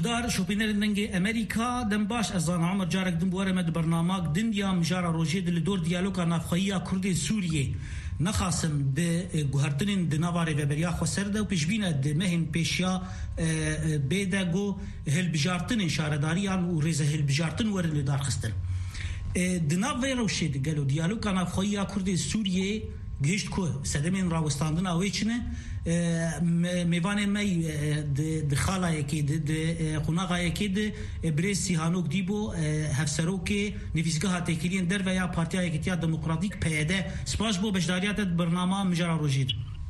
گودار شوپینر دنگی امریکا دم باش از آن عمر جارک دم بواره مد برنامه دنیا مجارا روجه دل دور دیالوگا نافخویی کرد سوریه نخاسم ده گوهرتنین ده نواره و بریا خسر ده و پیشبینه ده مهن پیشیا بیده گو هل بجارتن شارداریان و ریزه هل بجارتن ورن دار خستن ده نواره روشه ده گلو دیالوگا نافخویی کرد سوریه گشت کو سدمین راوستاندن اویچنه میوان می د خالای کی د خناغای کی د برسی هانوک دیبو هفسرو کی نفیسگاه تکلین در و یا پارتیای اتحاد دموکراتیک پیاده سپاس بو بجداریات برنامه مجرا روجید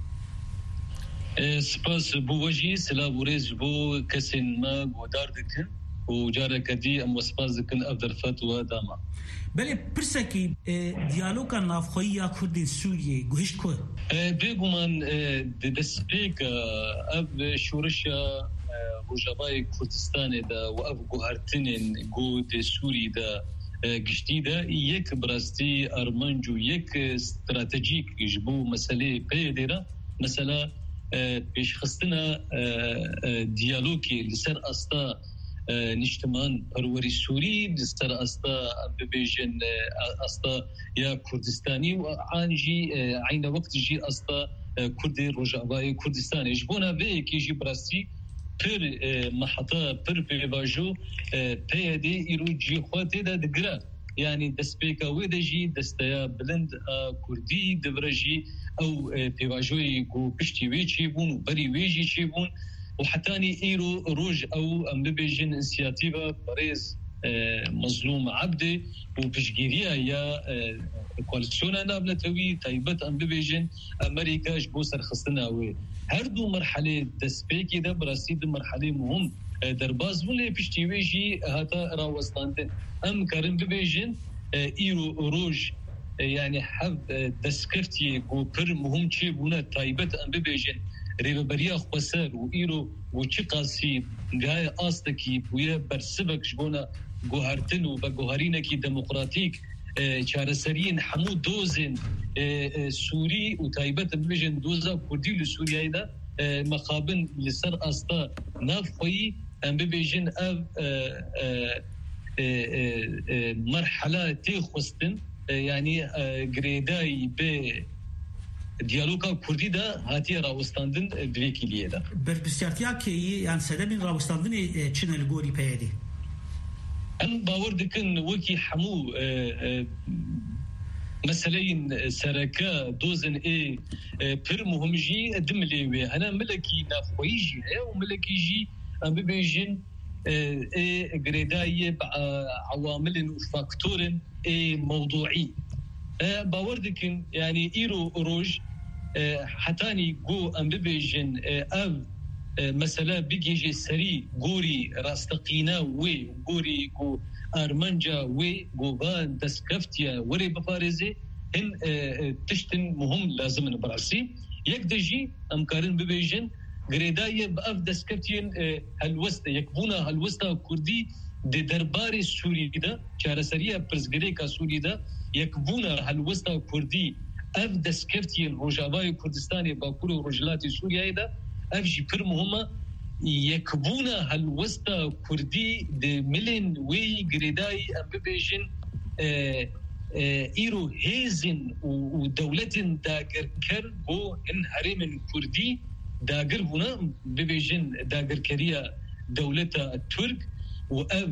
سپاس بو وجی سلام ورز بو کسن ما گودار دکن و جاره کدی ام سپاس دکن افدر فتوا داما بله پرسکی دیالوگا نافخویی کرد سوریه گوشت کو بگومان دستپیک اب شورشا روجابای کردستان دا و اب گوهرتنین گود سوری دا گشتی دا یک براستی ارمنجو یک استراتژیک جبو مسئله پیدیره مثلا پیش خستنا دیالوگی لسر استا نشتمان پروری سوری دستر استا ببیجن استا یا کردستانی و آنجی عین وقت جی استا کرد روجاوای کردستان اجبونا به کی جی براسی پر محطه پر پیواجو پیادی ایرو جی خواته دا دگرا یعنی دسپیکا ودجی دستیا بلند کردی دبرجی او پیواجوی گو پشتی ویچی بون بری ویجی چی بون وحتاني إيرو روج أو أم ببيجن إنسياتيفا بريز مظلوم عبدي وبشجيريا يا كواليسيونا نابلتوي تايبت أم ببيجن أمريكا جبوسر خصنا وي هردو مرحلة دسبيكي ده براسيد مرحلة مهم درباز ولا بيشتيويجي هاتا راوستاندن أم كارم ببيجن إيرو روج يعني حب دسكفتي وبر مهم شيء بونا تايبت أم ببيجن ریبریا خسر و ایرو و چی قاسی گای آستکی بویه برسبک جبونا گوهرتن و بگوهرین کی دموکراتیک چارسرین حمود دوزن سوری و تایبت ببیجن دوزا کردی لسوریای دا مقابن لسر استا نافخویی ام ببیجن او مرحله تی خستن یعنی گریدای به دیالوگا کردی دا هاتی راوستاندن دویکیلیه دا برپرسیارتیا که یعنی سدمین راوستاندن چنه لگوری پیدی ام باور دکن وکی حمو مثلا سرکا دوزن پر مهمجی دملیوی انا ملکی نافخویی جی و ملکی جی ام ببیجن گریدای عوامل و فاکتور موضوعی باور دکن یعنی ایرو روج حتانی گو ام ببیجن او مثلا بگیجی سری گوری راستقینا وی گوری گو ارمنجا وی گو با دستکفتیا وری بپارزه هن تشتن مهم لازم نبراسی یک دجی امکارن ببیجن گریدای با اف دستکفتین هلوسته یکبونا هلوسته کردی د دربار سوری دا چارسریه پرزگری کا سوری دا یکبونا هلوسته کردی اف دستکفتی روجاوای کردستان باکور و رجلات سوریه دا اف جی پر مهمه یکبونا هلوسته کردی د ملن وی گریدای ام ببیجن ایرو هیزن و دولتن داگر کر بو ان حرم کردی داگر بونا ببیجن داگر کریا دولت ترک و اف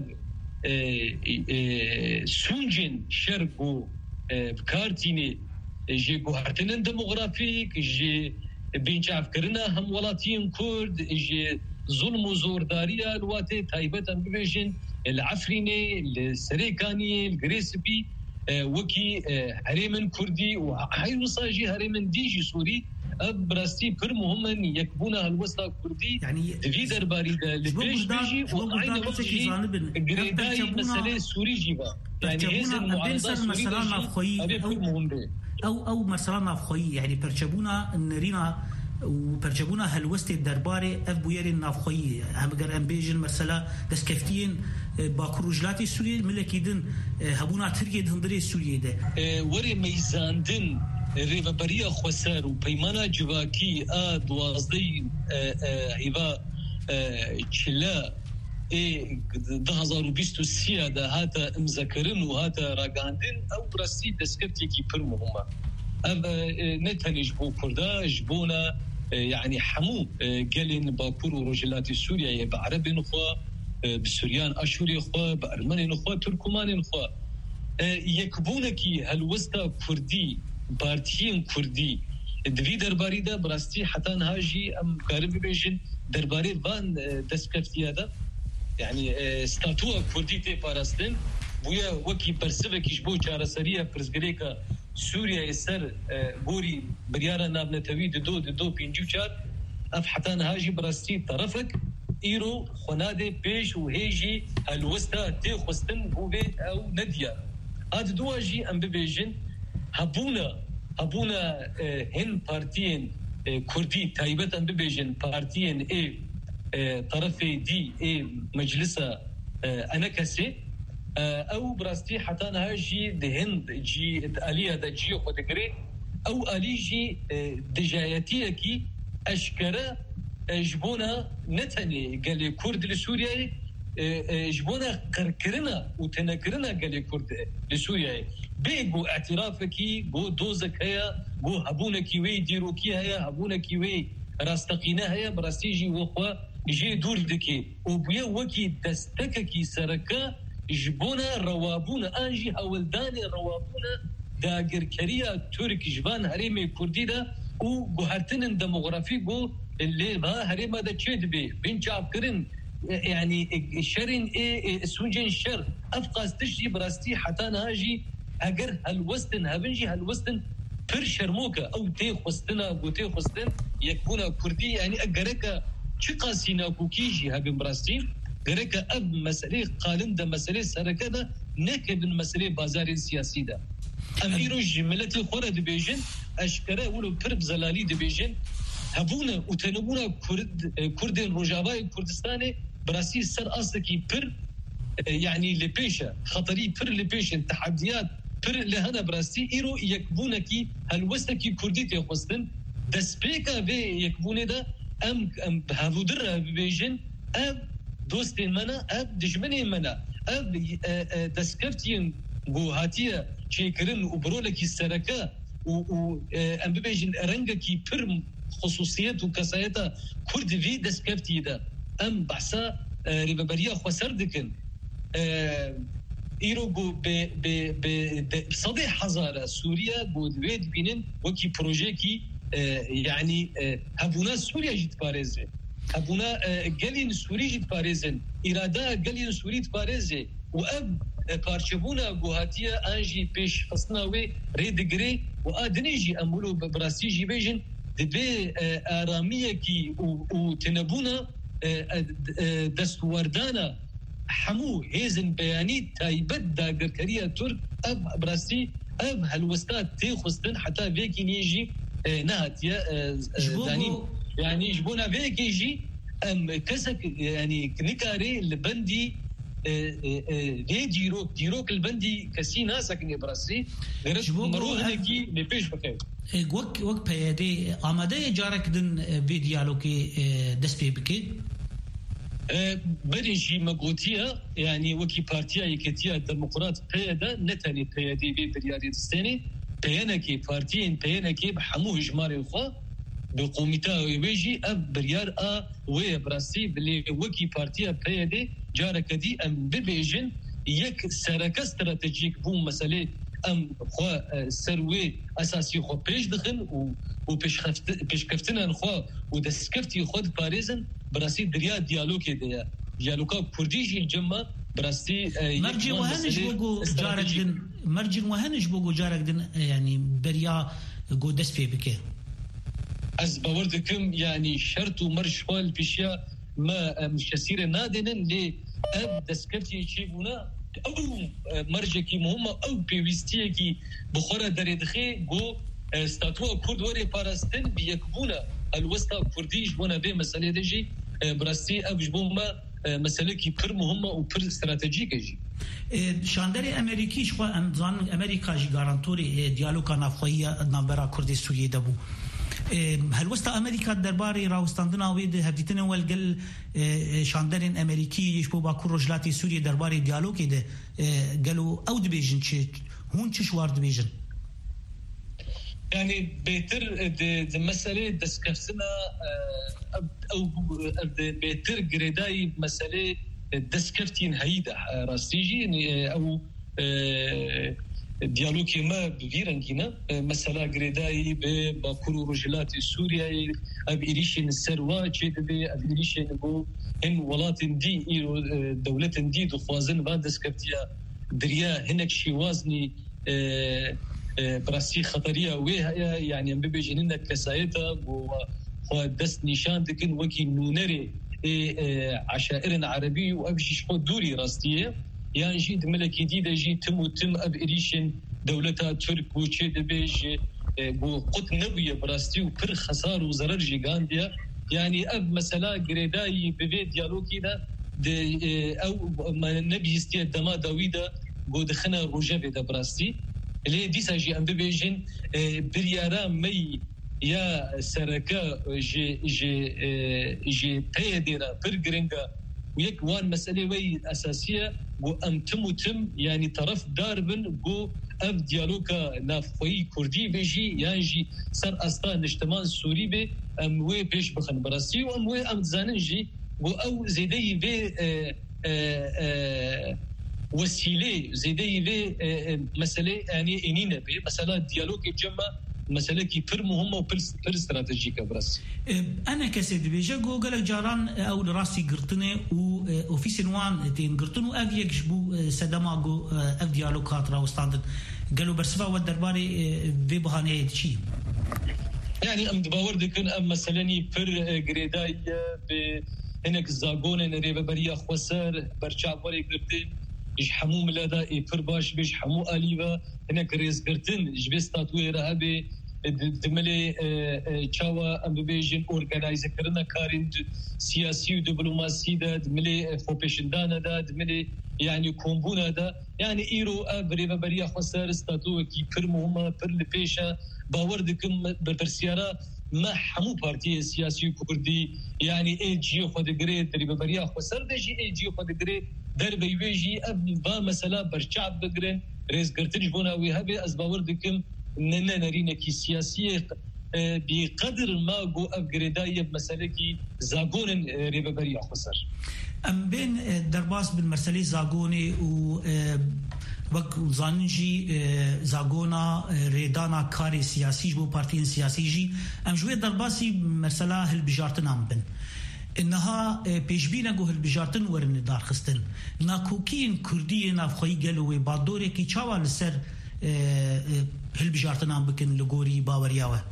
سونجن شرق و بکارتینی جی گوهرتنن دموغرافیک جی بینچاف کرنا هم ولاتین کرد جی ظلم و زورداری الواته تایبتا ببیجن العفرینه السریکانی الگریسبی وکی حرمن کردی و حیو ساجی حرمن دیجی سوری براستی پر مهمن یکبونا هلوستا کردی دوی درباری دا لبیش بیجی و عین وقت جی گریدای مسئله سوری جی با یعنی هزن معارضه سوری بیجی پر مهم بی او مثلا نافخویی یعنی پرچبونا نرینا و پرچبونا هلوست درباره اف بویر نافخویی همگر ام بیجن مثلا دستکفتین باکر رجلاتی سوریه ملکیدن هبونا ترکیه دهندره سوریه ده وری میزاندن ریوبریا خسر و پیمانا جواکی دوازده ایوا چلا 2023 دا هاتا مذكرن وهاتا راقاندن او براسي دسكرتي كي بر مهمة نتني جبو كردا جبونا يعني حمو قالين باكور ورجلات سوريا بعرب نخوا بسوريان اشوري نخوا بارمني نخوا تركمان نخوا يكبونكي هالوسطى كردي بارتيين كردي دوی درباری دا براستی حتی نهاجی ام قارب بیشن درباری وان دسکفتیه دا یعنی ستاتوه کردی تی پاراستن بویا وکی برسوکیش بو چارسریه پرزگری که سوریه سر بوری بریاره نابنتوی دو پینجو چار اف حتی نهاجی براستی طرفک ایرو خناده پیش و هیجی هلوستا تی خستن بو بی او ندیا هاد دواجی ام ببیشن هبونا هن بارتين كردي تايبتا ببيجن بارتين طرفي دي مجلسة أنا كسي أو براستي حتى نهاجي دهند جي آلية دا جيو خدقري أو آلي جي دجاياتية كي أشكرا جبونا نتني قالي كرد لسوريا جبونا قركرنا وتنكرنا قالي كرد لسوريا بيجو اعترافكي جو دوزك هيا جو هبونكي وي ديروكي هيا هبونكي وي راستقينا هيا براستيجي وخوا جي دور دكي وبيا وكي دستككي سركا جبونا روابونا انجي هولداني روابونا داقر كريا ترك جبان هريمي كردي دا و هرتنن ديموغرافي جو اللي ما هريما دا تشيد بي بين شعب كرن يعني شرين سوجن شر افقاس تشي براستي حتى نهاجي اگر هالوستن هبنجي هالوستن پر شرموكا او تي خستنا وتي خستن يكون كردي يعني اجرك شقاسينا كوكيجي هبن براستي جرك اب مساله قالن ده مساله سركده نكب مساله بازار السياسي ده اميرو جملتي خرد بيجن اشكره ولو برب زلالي دي بيجن هبونا وتنبونا كرد الرجاوي كردستاني براسي سر اصلكي بر يعني لبيشه خطري بر لبيشه تحديات بر لهنا براستي ايرو يكبونكي هالوستكي كرديتي خستن دسبيكا بي يكبونه ده ام هافودر بيجن اب دوستين منا اب دجمنين منا اب دسكفتين بوهاتيه شيكرن وبرولكي السركه و ام بيجن رنجكي بر خصوصيات وكسايتا كرد في دسكفتي ده ام بحثا ربابريا خسردكن ايرو بصدي حزارة سوريا بودويد بينن وكي بروجيكي يعني هبونا سوريا جيت باريزي هبونا قالين سوري جيت باريزن إرادة قالين سوري جيت باريزي وأب بارشبونا قوهاتيا أنجي بيش فصناوي ريدقري وآدنيجي أمولو براسيجي بيجن دبي آرامية كي وتنبونا دستوردانا حمو هيزن بياني تايبت داقر كريا ترك اب براسي اب هالوستات تي خستن حتى فيكي نيجي نهت يا دانين يعني جبونا فيكي يجي ام كسك يعني نكاري البندي ليه ديروك البندي كسي ناسك ني براسي غيرش مروهنكي لبيش بخير وك بيدي آماده جارك دن في ديالوكي دسبي بكي بريجي مقوتيا يعني وكي بارتيا يكتيا ديمقراط بيدا نتاني بيدي بي برياري دستاني بيانكي بارتيين بيانكي بحمو هجماري الخوا بقوميتا ويجي اب بريار وي براسي بلي وكي بارتيا بيدي جارك دي ام ببيجن يك سركه استراتيجيك بوم مساله ام خوا سروي اساسي خو بيش دخل و بيش كفتنا خو ودسكفتي خود باريزن براسي دريا ديالوكي ديا ديالوكا كرديجي الجمه براسي مرجي وهنش بوغو جارك دن مرجي وهنش بوغو جارك دن يعني بريا جو دسبي بكي از باوردكم يعني شرط ومرج حوال بيشيا ما مش كثير نادنن لي اب دسكفتي يشيفونا او مرجكي مهمه او بيويستيكي بخوره دريدخي جو ستاتوا كرد وري باراستن بيكبونا الوسطى كرديش بونا بي مساله دجي براسي ابجبوما مساله كي بر مهمه و بر استراتيجيك جي شاندري امريكي شو امريكا جي غارانتوري ديالوغا نافخويا نابرا كردي سوريا دبو هەلوەستا ئەمریکا دەربارەی ڕاوستاندناوێ هەردیتنە وەلگەل شاندەرێن ئەمریکیش بۆ باکوور ڕۆژهەڵاتی سووریە دەربارەی دیالۆگێدە گەلو ئەو دبێژن هون چ شوار دبێژن يعني بيتر د مسألة دسكفتنا أو بيتر جريداي مسألة دسكفتين هيدا راستيجي أو ديالوجي ما بفيرنجينا مسألة جريداي بباكور رجلات سوريا أبيريشين السروا جد أبيريشين بو هن ولات دي دولة دي دخوازن بعد دسكفتيا دريا هناك شي وازني براسي خطرية ويها يعني ببيجننا كسايتها ودست نشان دكن وكي نونري عشائر عربي وأبشي شحو دوري راستية يعني جيد ملكي ديدا جي تم أب إريشن دولتها ترك وشي دبيج قط نبوية براستي وكر خسار وزرر جيغانديا يعني أب مسألة قريداي ببيت ديالوكي دا أو نبي يستيا دما داويدا قودخنا روجابي دا براستي اللي ديسا جي أم ببيجن بريارا مي يا سركا جي تيديرا برغرينغا ويك وان مسألة وي أساسية و أم تم يعني طرف داربن و أف ديالوكا نافقوي كردي بيجي يعني جي سر أستا نجتمان سوري بي أم وي بيش بخن براسي و أم وي أم تزانن جي و أو زيدي بي وسيلة زيدي في مسألة يعني إنينا في مسألة ديالوج الجمع مسألة كي بير مهمة وبير استراتيجية براسي. أنا كسيد بيجا قالك جاران أو راسي قرطنة وفي سنوان تين قرطنة أو يكشبو سدما جو أف ديالوجات راوستاندن قالوا برسفا والدرباري في بهانة شيء. يعني أم دباور دكن أم مثلاً بير جريداي هناك زاغون نريبا بريا خوسر برشاب وري قرطن بيش حمو ملادا إيفر باش بيش حمو آليفا هناك ريز قرتن جبستات ويرا هبي دملي چاوا ام بيجن اورغانايز كرنا كارين سياسي ودبلوماسي دا دملي خوبشندانا دا دملي يعني كومبونا دا يعني ايرو ابريبا بريا خسر ستاتو كي بير مهمه بير لبيشا باوردكم برسيارا ما حمو بارتي سياسي كردي يعني اي جي خود جريد دريبا بريا خسر دا جي اي جي خود جريد در بيجي اب با مثلا برشعب بگرن رئيس قرتنج بونا وهبي ازباوردكم ننا نرينا كي سياسيه بقدر ما جو ابجريدايه بمساله كي زاغون ريبري خسر ام بين درباس بالمرسلي زاغوني و وك زانجي زاغونا ريدانا كاري سياسي بو بارتين سياسي جي ام جوي درباسي مرسلا هل بجارتنا بن انها بيجبينا جو البجارتن ورن دار خستن ناكوكين كردي نافخي قالوا بادوري كي تشاوا لسر البجارتن عم بكن لغوري باورياوه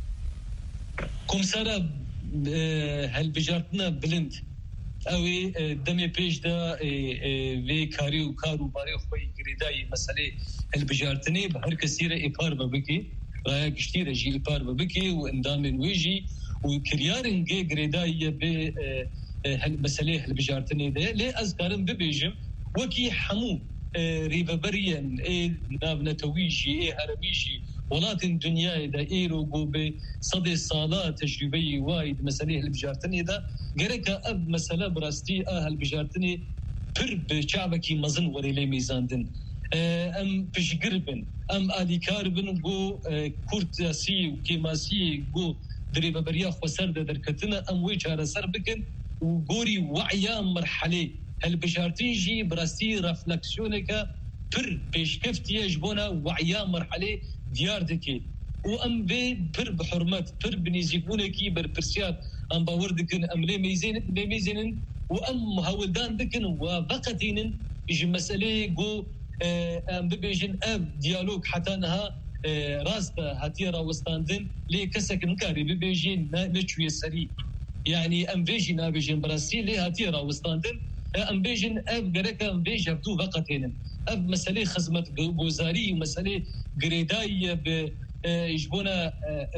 كومسارا هالبجارتنا بلند اوي دمي بيج دا في كاريو كارو باري خوي غريداي مساله البجارتني بهر كثيره ايبار ببكي رايا كشتيره جي ايبار ببكي واندام ويجي وكريارن جي غريداي ب هالمساله البجارتني ده لي ازكارن ببيجم وكي حمو ريبابريان نابنتويجي هرميجي ولات الدنيا دا ايرو جو بصدي صالات تجربي وايد مساله البجارتني ده غيرك اب مساله براستي هالبجارتني بر بشعبكي مزن وريلي ميزاندن ام بشقربن ام اليكاربن جو كورتاسي وكيماسي جو دريبا بريا خسر دركتنا ام ويجار سر بكن وغوري وعيا مرحله هالبجارتين جي براستي رفلكسيونك بر بيشكفتي يجبونا وعيا مرحله ديار دكي وام بي بر بحرمات بر بنيزيبونكي بر برسيات ام باوردكن ام لي ميزين وام هاولدان دكن وبقتين يجي مساله جو ام بيجن اب ديالوج حتى انها راستا هاتيرا وستاندن لي كسك نكاري بيجين نشوي سري يعني ام بيجين ابيجين براسيل لي هاتيرا وستاندن ام بيجن اب غريكا ام بيج هبتو بقتين اب مساله خدمه وزاري مساله غريداي يجبونا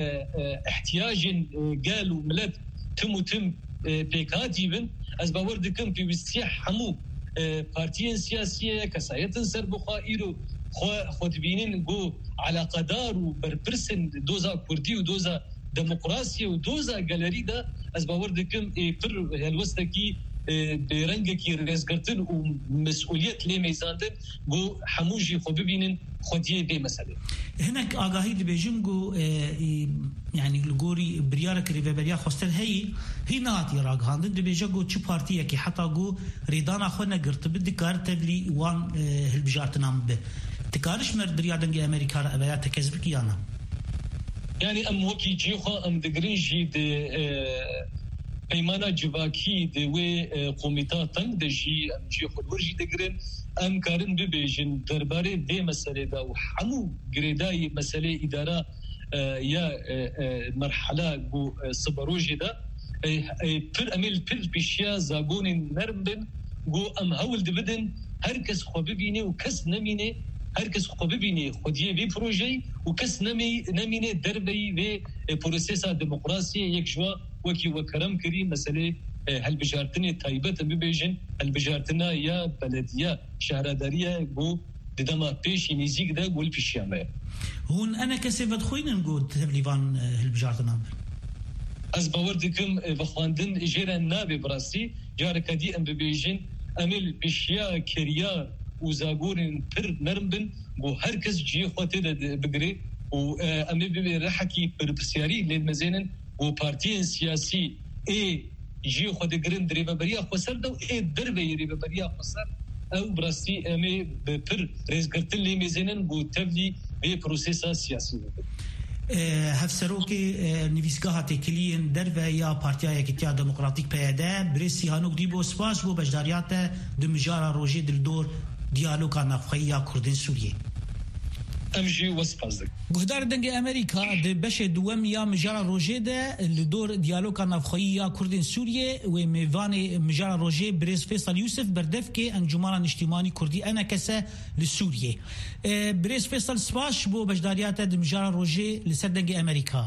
احتياج قالوا ملت تم بيكاتي بن از باوردكم في وسيح حمو بارتيين سياسيه كسايت سر بخائرو خود بينين جو على قدار وبربرسن دوزا كردي ودوزا ديمقراطية ودوزا جاليري ده از باور دكم بر هالوستكي برنجك رزقتن ومسؤولية لي ميزاندن جو حموجي خو ببينن خديه دي مسألة هناك آگاهی دبیجنگو يعني الجوري بريارك ريفابريا خوستر هي ناتي راغاندن دبیجنگو چه پارتیه که حتی گو ریدانا خونه گرت بدکار تبلی وان هالبجارتنام به تكارش مرد رياضنج أمريكا رأبيات تكذب كيانا يعني أم وكي جيخا أم دقرينجي دي بيمانا جواكي دي وي قوميتا تنگ دجي أم جيخو الورجي دقرين أم كارن ببيجن درباري دي مسألة دا وحمو قريداي مسألة إدارة يا مرحلة بو صبروجي دا پر أميل پر بيشيا زاقون نرمبن بو أم هول دبدن هركس خو ببيني وكس نميني هركس خو ببيني خوديه بي بروجي وكس نمينه دربي بي بروسيسا ديمقراطيه يكجوا وكي وكرم كريم مساله هالبجارتني تايبه ببيجن هالبجارتنا يا بلديه شهرداريه بو دما بيش نيزيك دا قول بيشيامه هون انا كسبت خوين نقول تبليفان هالبجارتنا از باوردكم بخواندن جيران نابي براسي جاركدي ام ببيجن امل بيشيا كريا وزاغورن پر نرمبن بو هركز جي خوته بگري و امي بي رحكي بربسياري للمزينن و بارتي سياسي اي جي خوته گرن دريبريا خسر دو اي دربي ريبريا خسر او براسي امي بر رزقتن للمزينن بو تبلي بي بروسيسا سياسي هفسروكي نویسگاه تکلین در یا پارتیای کتیا دموکراتیک پیاده برسی هانوک دیبو سپاس بو بجداریات دمجارا روژه دلدور دیالوگا نفخیا کردن سوریه امجي وسپازدك گهدار دنگ امریکا د بش دوم یا مجارا روژه ده لدور دیالوگا نفخیا کردن سوریه و میوان مجارا روژه برز فیصل یوسف بردف که انجمن اجتماعی کردی انا کسه لسوریه برز فیصل سپاس بو بجداریات دمجارا روژه لسر دنگ امریکا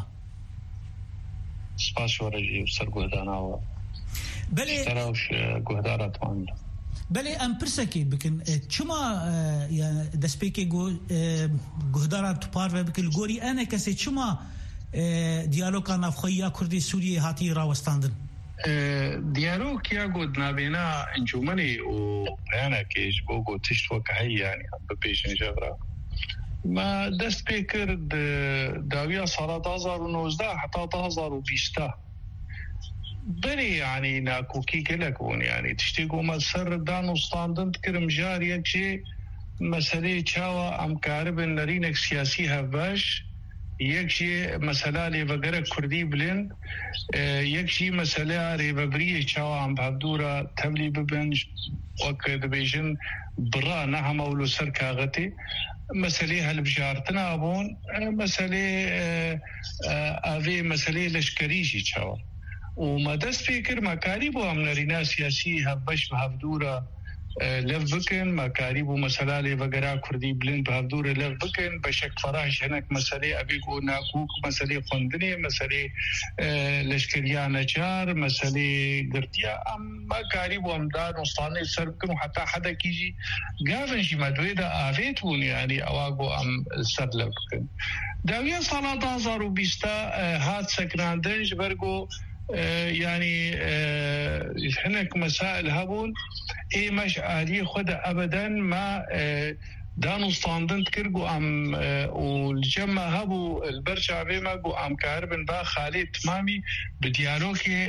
سپاس ورجی سر گهدانا و بله سراوش گهدارات وان بله ام پرسکی بکن چما یا دسپیکی گهدارات پار و بکل گوری انا کسی چما دیالوگا نفخیا کردی سوریه هاتی راوستاندن دیالوگ یا گود نابینا انجمنی و بیانا کیش بو گو تشت وکهی يعني بپیشن جغرا ما دسپیکر داویا سال 2019 حتى 2020 بني يعني ناكوكي كلكون يعني تشتيقوا مسر دانو ستاندن تكرم جاري يكشي مسألة شاوة أم كارب نرينك سياسي هفاش يكشي مسألة لبقرة كردي بلين يكشي مسألة ريبابرية شاوة أم بحبدورة تبلي ببنج وكد بيجن برا نهم أولو سر كاغتي مسألة هالبجارتنا أبون مسألة أذي مسألة لشكريجي شاوة وما دست فكر مكاريبو هم نرينا سياسي هبش بهفدورة لف بكن مكاريبو مسألة لبقرا كردي بلين بهفدورة لف بكن بشك فراش هناك مسألة أبيكو ناكوك مسألة خندني مسألة لشكريا نجار مسألة قرتيا أم مكاريبو هم دار نصطاني سر بكن وحتى حدا كيجي قافن شي مدويدا آفيتون يعني أواقو أم سر لف بكن داوية صلاة 2020 هات سكنان دنج برقو يعني هناك مسائل هبون اي مش آلية خدا ابدا ما دانو ستاندن تكرقو ام والجمع هبو البرشا بيما قو ام كاربن با خالد تمامي بديالوكي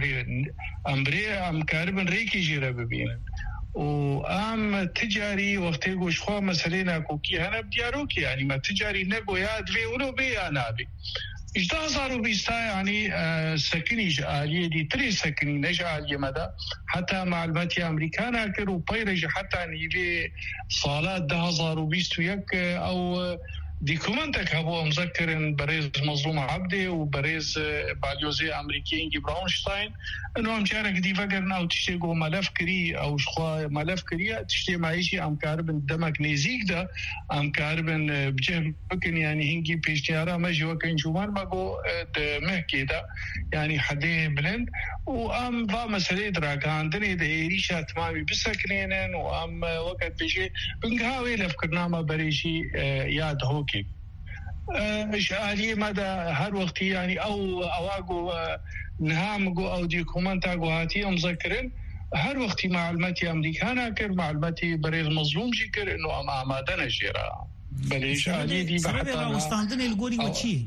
ام كاربن ريكي جيرا ببين وام تجاري وقت يقول شخوا مسألة كوكي هنا بديالوكي يعني ما تجاري نقو ياد في ولو بي انا بي 2020 يعني سكنيج آلية دي تري سكني نجا آلية مدى حتى معلومات أمريكانا كرو بيرج حتى نيجي صالات 2021 أو ديكومنتك هبو مذكر بريز مظلوم عبدي وبريز باليوزي أمريكي إنجي براونشتاين إنه أمشارك دي فقرنا أو تشتيقو ملف كري أو شخوا ملف كري تشتي معيشي أم كاربن دمك نيزيك دا أم كاربن بجه بكن يعني هنجي بيشتيارا مجي وكن جومان ماقو مهكي دا يعني حديه بلند وأم فا مسألة دراكاندني دا إيريشا تمامي بسكنينن وأم وقت بيجي بنقهاوي لفكرنا ما بريشي ياد هو إشعالية مدى هر وقت يعني أو أواجو نهامجو أو ديكومنتاجو هاتي مذكرين هر وقت معلوماتي أمريكانا كر معلوماتي بريل مظلوم جيكر إنه ما دنا جرا بليش عليه دي بحثنا واستعندنا الجوري وشي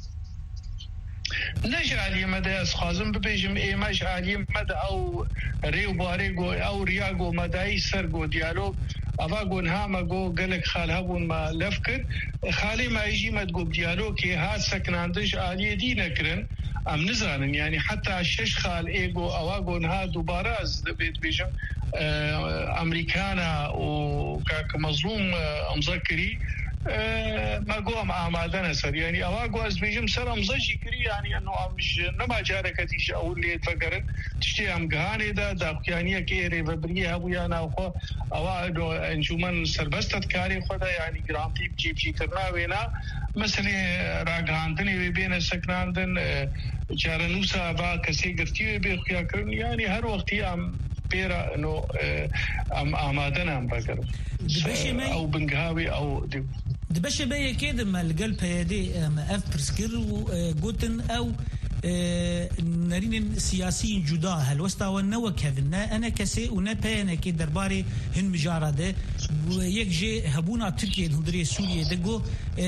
نجعلي مدى أسخازم ببيجم إيماش علي مدى أو ريو باريجو أو رياجو مدى يسرجو ديالوج أفاقون هامجو قالك خالهبون ما لفكر خالي ما يجي ما تقول ديالوج هاد سكناندش علي دي نكرن أم نزانن يعني حتى الشش خال إيجو أواقون ها دوباراز بيت بيجم أمريكانا وكاك مظلوم مذكري ما قوم آمادنا سر يعني أواقو أزبيجم سر مزجي كري يعني أنه مش نما جارك تيجي أول اللي يتفكرن تشتي أم قهاني دا داقيانية كيري فبريه أبويانا وخو أواقو انجومن سربستت كاري خدا يعني جرانتي بجي كرنا وينا مثلا راقهاندني بين السكراندن جارنوسا با كسي قرتي بيخيا كرن يعني هر وقتي أم بيرا إنه أم آمادنا أم بقرب أو بنقهاوي أو دي دبش بيه كده ما القلب هيدي ما أفبرسكر وقوتن أو نرين سياسيين جدا هالوسطا والنوك هذنا أنا كسي ونبينا كده درباري هن مجارده ويكجي هبونا تركيا هندري سوريا دقو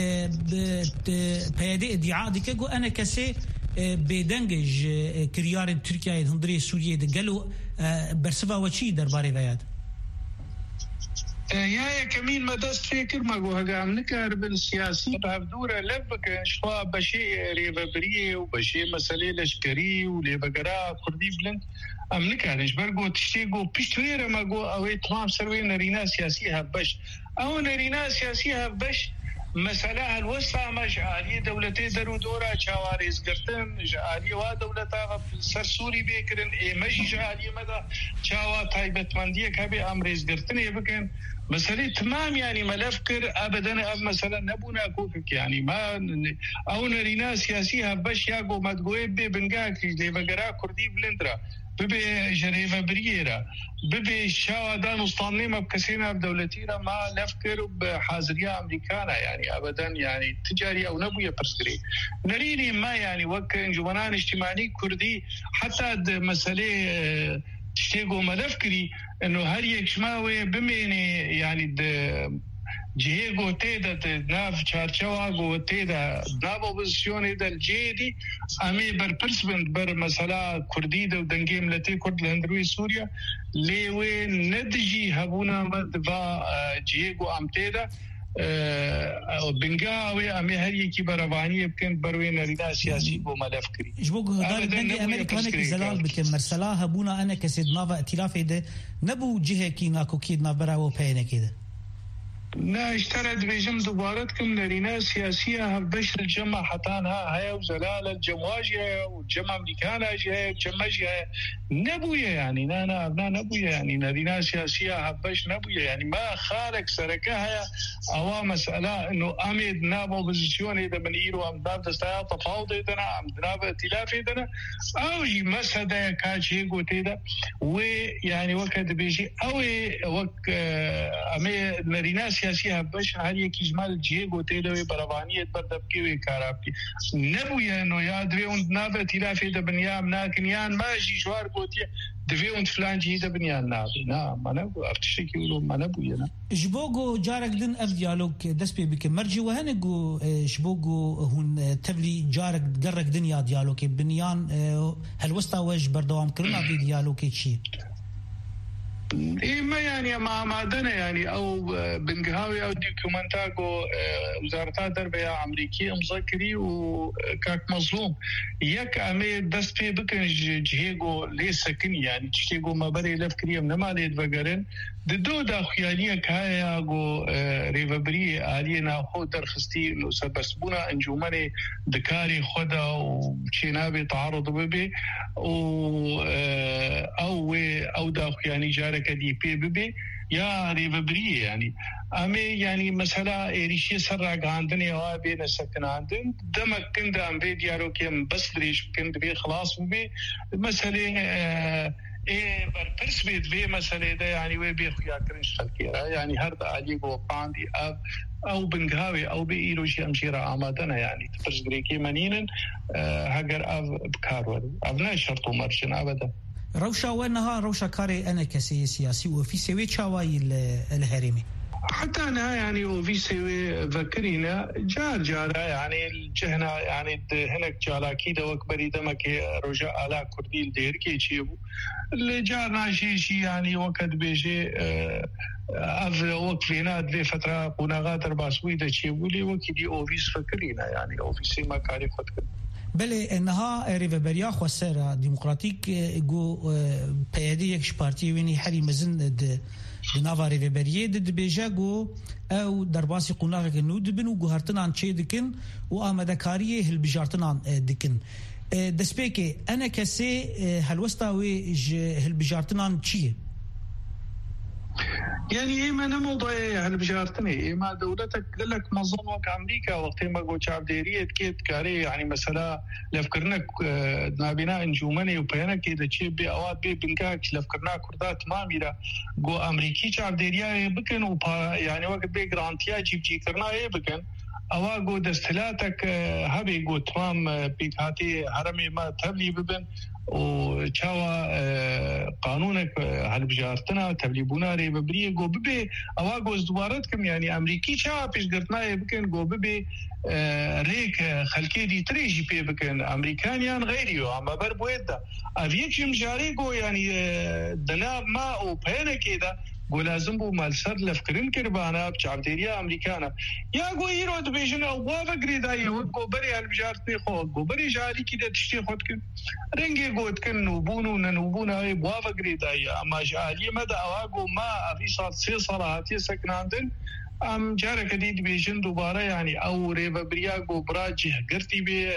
بيدي ادعاء ديكو أنا كسي بدنجج كريار تركيا هندري سوريا دقلو برسفا وشي درباري بياد يا كمين ما دست فكر ما جوها قام نكهر السياسي بهدورة لبك شوا بشيء ريبابريه وبشيء مسألة لشكري ولبقراء كردي بلند أم نكهرش برجو تشتيجو بيشتوير ما جو أو تمام سروين نرينا سياسيها بش أو نرينا سياسيها بش مسألة الوسطى مش عالية دولتي درو دورا شوارز قرتن عالية ودولتها سرسوري بيكرن مش عالية مدى شوا تايبت مندية كبي أمرز قرتن يبكن مسألة تمام يعني ما لفكر أبدا مثلا نبونا كوفك يعني ما أو نرينا سياسيها بش ياقو ما تقوي بنقاك اللي بقرا كردي بلندرا ببي جريفة بريرة ببي شاودان وسطاني ما بكسينا بدولتينا ما لفكر بحاضرية أمريكانا يعني أبدا يعني تجاري أو نبوية برسكري نريني ما يعني وك جوانان اجتماعي كردي حتى مسألة تشتيقو ما لفكري إنه هر يكشماوي بميني يعني جهيجو تيدا ناف شارشواغو تيدا ناف اوبوزيسيون دا الجيدي امي بر برسبند بر مسألة كردي دا ودنجي ملتي كرد الهندروي سوريا ليوي ندجي هبونا مدفا جهيجو ام تيدا بنقاوي امي هري كي بربانيه بكن بروين رينا سياسي بو ملفكري جبوك هدار دنجي امريكا هنك زلال بكن مرسلا هبونا انا كسيد نافا ائتلافي ده نبو جهه كي ناكو كيد نابراو بينه كده لا اشترت بيجم دوبارتكم لرينا سياسية هبش الجمع حتانها هيا وزلال الجمواجية والجمع أمريكانا جاية والجمع جاية نبوية يعني نانا نبوية يعني لرينا سياسية هبش نبوية يعني ما خارج سركة هيا أو مسألة إنه أميد ناب أوبوزيسيون إذا من إيرو أم داب دستايا تفاوض إذنا أم دناب ائتلاف إذنا أو جي مسألة كاجي قوتيدا ويعني وقت بيجي أو وقت أمي لرينا سياسيها بش هل يكجمال جيغو تيدوي بربانية بردبكي وكارابكي نبويا انه يا دويون نابة تلافي دا بنيام ناكنيان ماجي جوار قوتيا دويون فلان جيدا بنيان نابي نعم ما نبو ارتشكي ولو ما نبويا جبوغو جارك دن اف ديالوج دسبي بك مرجي وهنقو جبوغو هون تبلي جارك قرق دنيا ديالوج بنيان هل وسطا وج بردوام كرنا في ديالوج شي إيه ما يعني ما دنا يعني أو بنقهاوي أو ديكومنتاجو وزارة التربية أمريكية مذكري وكاك مظلوم يك أمي دست في بكن جهيجو ليس سكن يعني تشتيجو ما بري لفكرية من ما ليد بقرن دو دا خيالية كايا جو ريفابري علينا خود درخستي إنه سبسبونا إنجوماني دكاري خدا وشينابي تعرض ببي أو دا خياني جارك دي بي يا ريفابري يعني أمي يعني مسألة إيريشي سرق عندنا يا بين السكن عندنا دمك كندا أم بيد يارو كيم بس دريش كندا بي خلاص بي مسألة برپرس بيت في مسألة ده يعني وبي خويا كرنش خلكيرا يعني هرد عليك وقاندي أب أو بنقهاوي أو بإيروشي أمشيرا آمادنا يعني تفرز غريكي منينا هجر أب بكارور أبناء شرط ومرشن أبدا روشا وينها روشا كاري أنا كسي سياسي وفي سوي شواي الهرمي حتى أنا يعني وفي سوي ذكرينا جار يعني الجهنا يعني هناك جالا كيدا وكبري دمك رجاء على كردي الدير كي تشيبو اللي جارنا شيء يعني وقت بيجي أف وقفنا دي فترة قناغات رباسوي دا تشيبو لي وكيدي أوفيس فكرينا يعني أوفيسي ما كاري فتكر بله انها ريفبريا خسر ديمقراطيك جو بيدي يكش بارتي ويني حري مزن د نافا ريفبريا د بيجاغو او درباسي قناغ كنود بنو غهرتن عن شي دكن وامدكاريه هالبجارتن عن دكن دسبيكي انا كسي هالوستاوي هالبجارتن عن شي يعني إما نموضع يعني بجارتني إما دولتك لك منظمة كأمريكا وقت ما قلت شعب ديرية كيت كاري يعني مثلا لفكرناك نابنا انجومني وبيانا كيدا تشيب بي أواد بي بنكاك لفكرناك كردات ماميرا قو أمريكي شعب ديرية بكن وبا يعني وقت بي جرانتيا جي كرنا بكن أواقو دستلاتك هبي قو تمام بيكاتي هرمي ما تبلي ببن وشاوا قانونك هالبجارتنا تبليبونا ري ببريه جو ببي اواغو زوارتكم يعني امريكي شاوا بيش قرتنا بكن جو ببي ريك خلكي دي تريجي بي بكن امريكانيان غيريو اما بربويدا افيك مجاري جو يعني دنا ما او بينا كده ولازم بو مالسر لفكرين كربانا بشعبديريا امريكانا يا قو يرو دبيجن وافا قريدا يو بري هالبجارتني خو بري جاري كده تشتي خدكن رنجي قوت كن نوبونو ننوبونا اي وافا قريدا اما جالي مدى اواقو ما افي صار سي صلاحاتي سكناندن ام جارك دي دبيجن دوباره يعني او ريبا برياقو براجي قرتي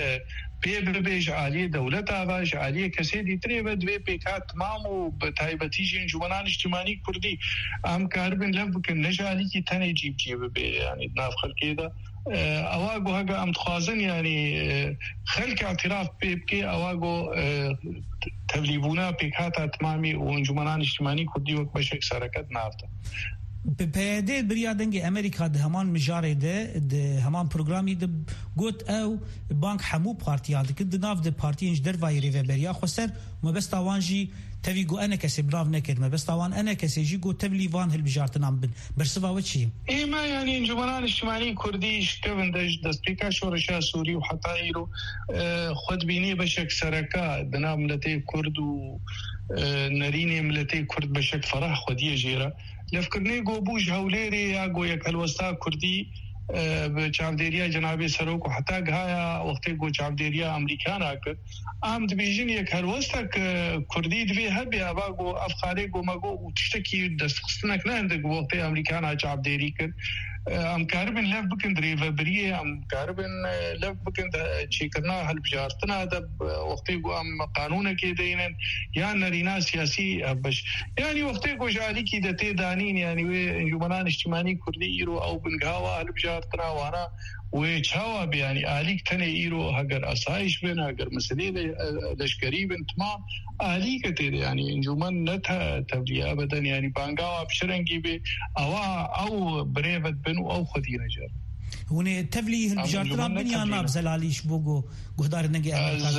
بيج عالية دولتها باش عالية كسيدي تريبا دوي بيكات مامو بتايبتيجي انجمنان اجتماعي كردي ام كاربن لفكن نجالي كي تاني جيب يعني ناف خلقيدا اواقو هقا ام تخازن يعني خلق اعتراف بيبكي اواقو تبليبونا بيكاتا تمامي وانجمنان اجتماعي كردي وك بشك سركت نافتا بپیاده بریا دنگ امریکا ده همان مجاره ده همان پروگرامی ده گوت او بانک همو پارتیان ده که ده ناف ده پارتی انج در وای ریوبریا خسر مبستاوان جی تاوی گو انا کسی براف نکرد مبستاوان انا کسی جی گو تبلی وان هل بجارتن عم بن برسوا وچی ما يعني انجمنان اجتماعي كردي شكون دستيكا شورشا سوري وحتى ايرو خد بيني بشك سركا دنا ملتي كرد و نريني ملتي كرد بشك فرح خديه جيره لفكرني گو بوج هوليري يا گو يك الوستا كردي بچاوديريا جناب سروق حتى غايا وقت گو چاوديريا امريكانا ك ام دبيجن يك الوستا كردي دبي هبي ابا گو افخاري گو ماگو تشتكي دستخستنك نند وقت امريكانا چاوديري ك ام كاربن لف بكن دريفا بريه ام كاربن لف بكن تشيكرنا هالبجارتنا هذا وقت گو ام قانون كي دينن يا نرينا سياسي بش يعني وقت گو جالي كي دتي دانين يعني انجمنان اجتماعي كردي يرو او بنغاوا هالبجارتنا وانا وچاوا يعني آلیک تنه ایرو اگر اسایش بن اگر مسئله لشکری بن تمام آلیک تیره يعني انجمن نتا تبلیغ ابدا يعني بانگاوا بشرنگی به او بريفت بن او خدي نجار هونه تبلیغ البجارتنا بنيانا بزلاليش بوغو غدار نگي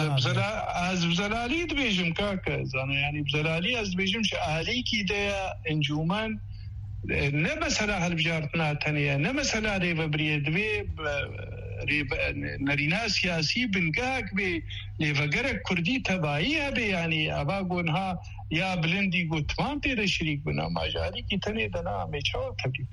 از بزلالي دبيجم كاك زانا يعني بزلالي از بيجم آلیکی ده انجمن نه مثلا هالبجارتنا تانية نه مثلا ريبا بريدوي نرينا سياسي بنقاك بي لفقرك كردي تبايها بي يعني أباقونها يا بلندي قو تمام تيدا شريك بنا ما جالي كي تاني دنا ميشاو تبليب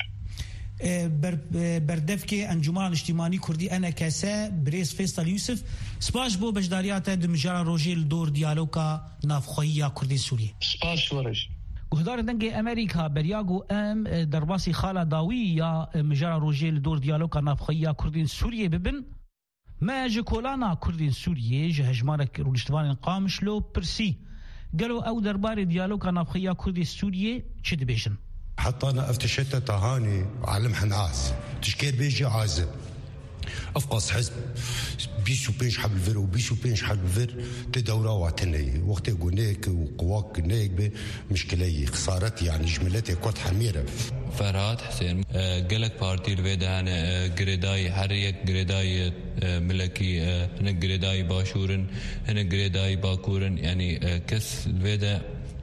بردفكي انجمان اجتماعي كردي انا كاسا بريس فيصل يوسف سباش بو بجداريات دمجارا روجيل دور ديالوكا نافخويا كردي سوريا سباش ورج گهدار دنگ امریکا بریاگو ام درباسی خاله داوی یا مجرا روجیل دور دیالوگا نافخیا کردین سوریه ببن ما جکولانا کردین سوریه جهجمارک رولشتوان قامشلو پرسی قالوا او دربار دیالوگا نافخیا کردی سوریه چه دبیشن حتى انا افتشت تهاني علم حناس تشكيل بيجي عازب افقص حزب 25 حبل فر و 25 حبل فر تدورة واتني وقت يقولك وقواك نيك بمشكلة خسارت يعني جملتي كوت حميرة. فرهاد حسين قالك بارتي الويدا هنا قريداي حريك قريداي ملكي هنا قريداي باشورن هنا قريداي باكورن يعني كس الويدا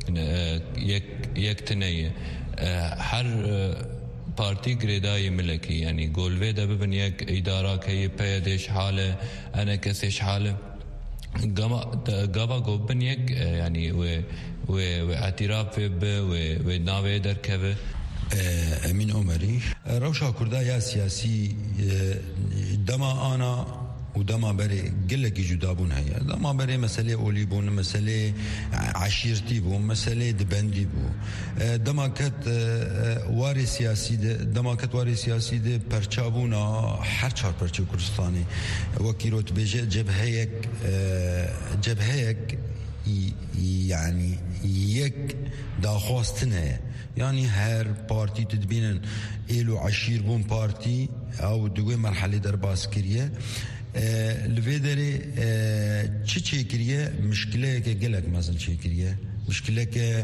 يكتنية حر بارتي قريداي ملكي يعني قول ويدا ببن يك إدارة كي بيدش حالة أنا كسيش حالة قابا قوبن يك يعني واعتراف وناوي دركبه. امين عمري روشا كردا يا سياسي دما انا ودما بري قلك جدابون هيا دما بري مسألة أوليبون مسألة عشيرتي بو مسألة دبندي بو دما كت واري سياسي دما كت واري سياسي ده پرچابونا هر چهار پرچه کردستانی وكيروت بيجي جبهيك يعني يك داخواستنه يعني هر بارتي تدبينن إلو عشير بون بارتي أو دوغي مرحلة در باسكرية الفيدري چه كريه مشكلة كجلك مثلا چه كريه مشكلة ك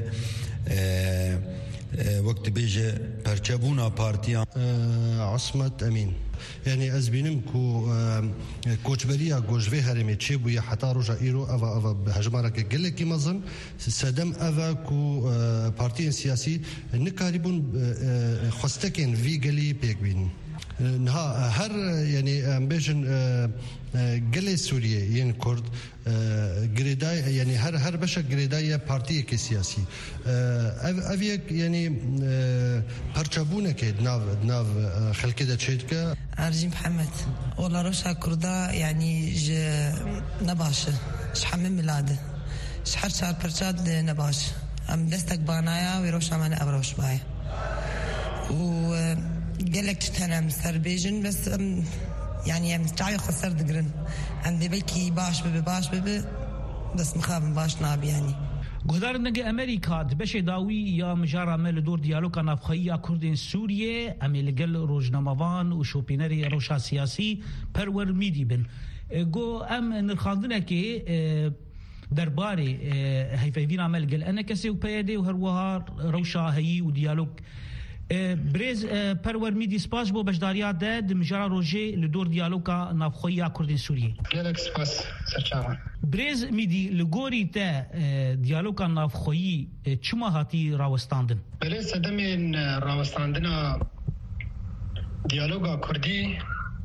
وقت بيجي پرچبونا بارتيان. عصمت امين يعني ازبينم كو كوچبريا گوجوي هرمي تشيبو حتى رجا ايرو افا بهجمارك قلكي مزن سدم افا كو بارتي سياسي نكاريبون خستكن في قلي بيك بين نها هر يعني امبيشن قلي سوريا ين كرد جريداي يعني هر بشك جريداي بارتي كسياسي افيك يعني برشابونه كد ناف خلكه دا تشيدكا ارجي محمد والله روشا كردا يعني نباشه شحمم ميلاده شحر شار برشاد نباش ام دستك بانايا ويروشا من ابروش باي و قالك تنام سربيجن بس يعني مستعي خسر دقرن عندي بلكي باش ببي بس مخابن باش ناب يعني گهدار نگه امریکا دبش داوی یا مجارا مل دور دیالوگ نافخایی کردین سوریه امیلگل روزنامه‌وان و شوپینری روشا سیاسی پرور میدی بن گو ام نرخاندنه که درباره هیفوین عمل گل انا کسی و پیاده و هر وهار روشا هی و دیالوگ برز پرور میدی سپاس بو بجداریات ده مجارا روجه لدور دیالوگا نافخایی کردین سوریه گلک سپاس سرچاوان برز میدی لگوری تا دیالوگا نافخایی چما هاتی راوستاندن بله سدمین راوستاندنا دیالوگا کردی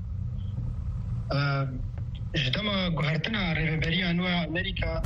جدما گوهرتنا ریبری انواع امریکا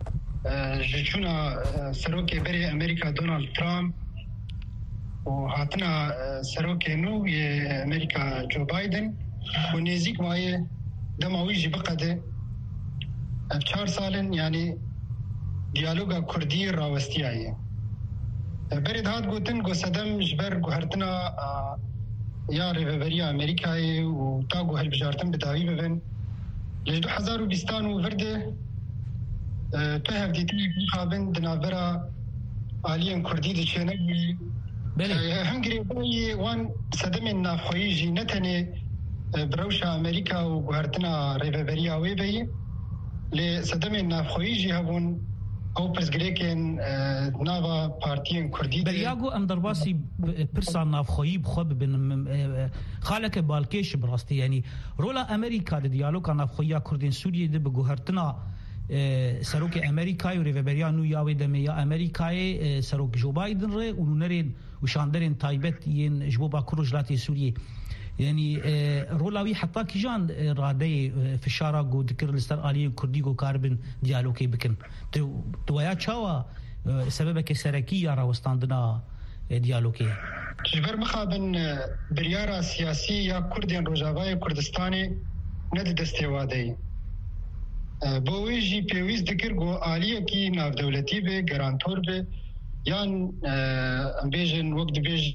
جچونا سروک بری امریکا دونالد ترامپ و هاتنا سروک نو امریکا جو بايدن و نزيك ماي دماوي جي بقده ب4 سالن يعني ديالوغا كردي راوستياي بريد هاد گوتن گو صدم جبر گوهرتنا يا ريبريا امريكاي و تاغو هل بجارتن بداوي ببن ل 2020 ورده تهف ديتي خابن دنابرا آليان كردي دي چنگي هم قريباي وان صدمين نافخويجي نتني بروشا امريكا و گوهرتنا ريبريا ويبي لصدمين نافخويجي هبون او برزگریکن ناوا پارتیان کردی بریاگو ام درباسی پرسا نافخویی بخوب بن خالک بالکش براستی یعنی رولا امریکا د دیالوگ نافخویی کردین سوریه د بگوهرتنا سروک امریکای و ریبریا نو یاوی دمه یا امریکای سروک جو بایدن ره و نرین و شاندرین تایبت ین جوبا کروجلاتی سوریه يعني رولاوي حتى كيجان رادي في الشارع جو ذكر الاسترالي كردي جو كاربن ديالوكي بكن تويا تشاوا سببك سركيه راوستاندنا ديالوكي جبر مخابن بريارا سياسيه كردين روجاواي كردستاني ند دستيوادي بويجي بيويز ذكر جو عاليه كي ناف دولتي به گارانتور به يان امبيجن وقت بيج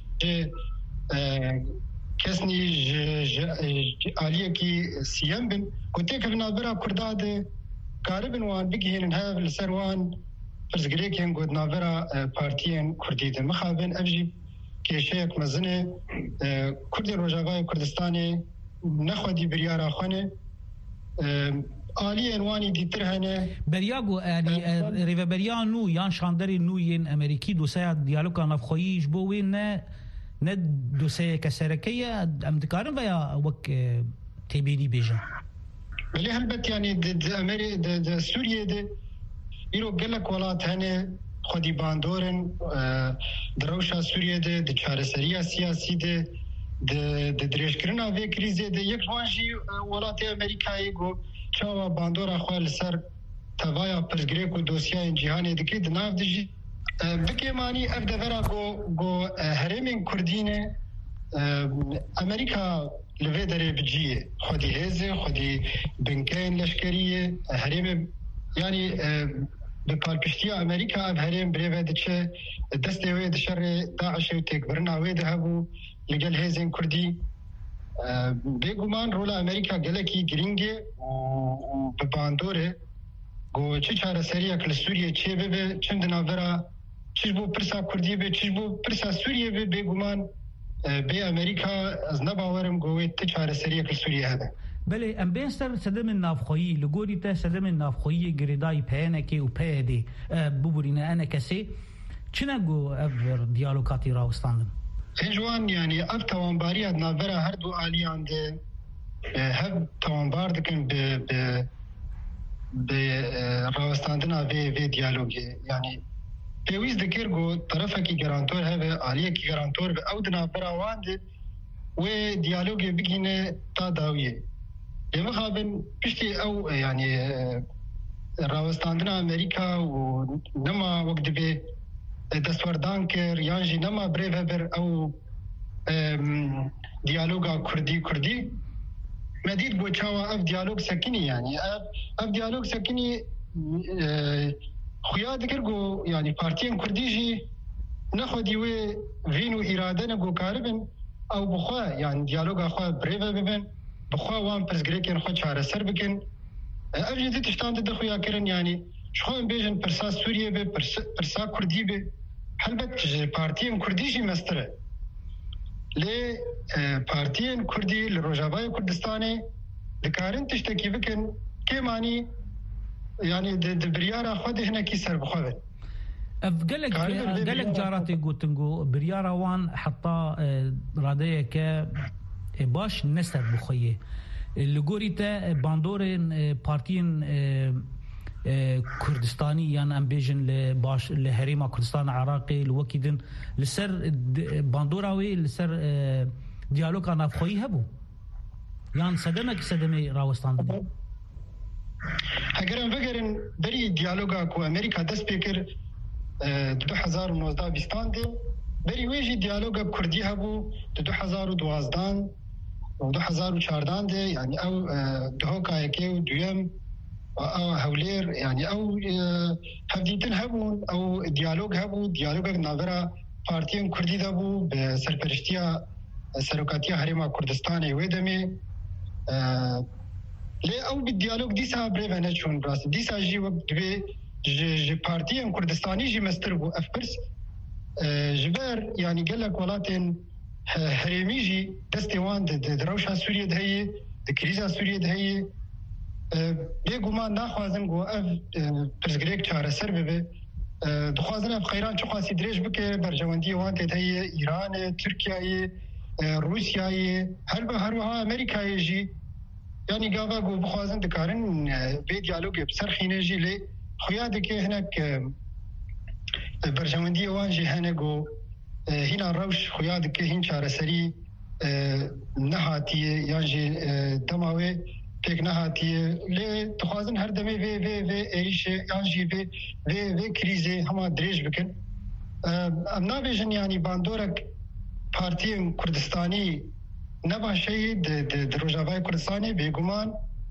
کسنی عالیه کی سیام بن کوته کبنا برا کرداد کاربن وان بگین هاف لسروان فرزگریکن گودنا برا پارتیان کردید مخابن ابجی که شیک مزنه کرد روجاوای کردستان نخودی بریارا خانه عالی انوانی دیتر هنه بریاگو ریوبریا نو یان شاندری نو ین امریکی دوسای دیالوگ نافخویش بو وین نه دوسای کسرکیه ام دکارن ویا وک تبینی بیجا ولی هلبت يعني د سوريا د يرو قالك ولات هنا خدي باندورن دروشا سوريا د چارسريا سياسي د دريشكرنا في كريزه د يك وانجي ولات امريكاي جو چاوا باندورا خپل سر توایا پرګریکو دوسیا جهان د کې د ناف د بکه معنی اف د ورا go هرمن کردینه امریکا لویدره بجیه خودی هزه خودی بنکین لشکریه هرم یعنی به پالپشتی امریکا اف هرم بریوه دچه دسته وی دشر داعش و تکبرنا وی دهبو لگل هزین کردی بگمان رول امریکا گلکی گرینگه و بباندوره گو چه چاره سریع کل سوریه چه ببه چند ناورا چیز بو پرسا کردی به چیز بو پرسا سوریه به بگمان به امریکا از نباورم گوی تچاره سریع کل سوریه هده بله ام بینستر سدم نافخویی لگوری تا سدم نافخویی گریدای پهنکی و پهده ببورینه انا کسی چنه گو افر دیالوگاتی راوستاندن؟ هجوان يعني اف توانباري ادنا برا هر دو آليان ده هب توانبار دكن ب راوستاندنا في ديالوگي يعني پیویز دکر گو طرفه کی گرانتور هبه آلیه کی گرانتور به او دنا برا وانده و دیالوگی بگینه تا داویه لمخابن پشتی او يعني راوستاندنا امریکا و نما وقت به دستوردان کر یانجی نما بریو هبر او دیالوگا کردی مدید گو چاوا اف دیالوگ سکنی يعني اف دیالوگ سکنی خویا دکر گو يعني پارتیان کردی جی نخودی و وینو اراده نگو کاربن او بخوا يعني دیالوگا خوا بریو ببن بخوا وان پرزگریکن خوا چاره سر بکن افجی تشتانده ده خویا کرن يعني شخوان بیجن پرسا سوریه به پرسا کردی به البته پارتیان کردی جی مستره لی پارتیان کردی لروجابای کردستانه دکارن تشتکی بکن که معنی يعني د بريارا خود هنا كي سر بخوت قالك جاراتي قوتنجو بريارا وان حطا راديه ك باش نسر بخويه اللي قوريتا باندورين بارتين كردستاني يعني امبيجن لباش لهريما كردستان عراقي الوكيدن لسر باندوراوي لسر ديالوغ انا بخويه هبو يعني صدمي راوستان اگرم وگرن بری دیالوگا کو امریکا دست بکر 2019 بیستانده بری ویجی دیالوگا کردی هبو 2012 و 2014 ده يعني او دهوكا يكيو دويم او هولير يعني او هفديتن هبون او ديالوگ هبو ديالوگ ناظرة پارتيان كردي دبو بسرپرشتيا سروكاتيا هريما كردستان ويدمي لي او بالديالوگ ديسا بريفانا چون براس ديسا جي وقت بي جي پارتيان كردستاني جي مستربو افبرس جبر يعني قالك ولاتن هريمي جي دستوان دروشا سوريا دهي دكريزا سوريا دهي بيگومان ناخوازن گو اف پرزگریک چاره سر ببه دخوازن اف خیران چو خاصی دريج بكه برجواندي وانت هي ايران تركيا روسيا هروها امريكا جي يعني قاوا گو بخوازن دکارن بي ديالوگ بسرخينه جي لي خويا دكه هناك برجواندي وان جي هنگو هنا روش خويا دكه هين چاره سري نهاتي يعني دماوي تک نهاتیه لی تخوازن هر دمی و ایشه یانجی و کریزه همه دریج بکن امنا بیشن یعنی باندورک پارتی کردستانی نباشه د روجاوای کردستانی بیگمان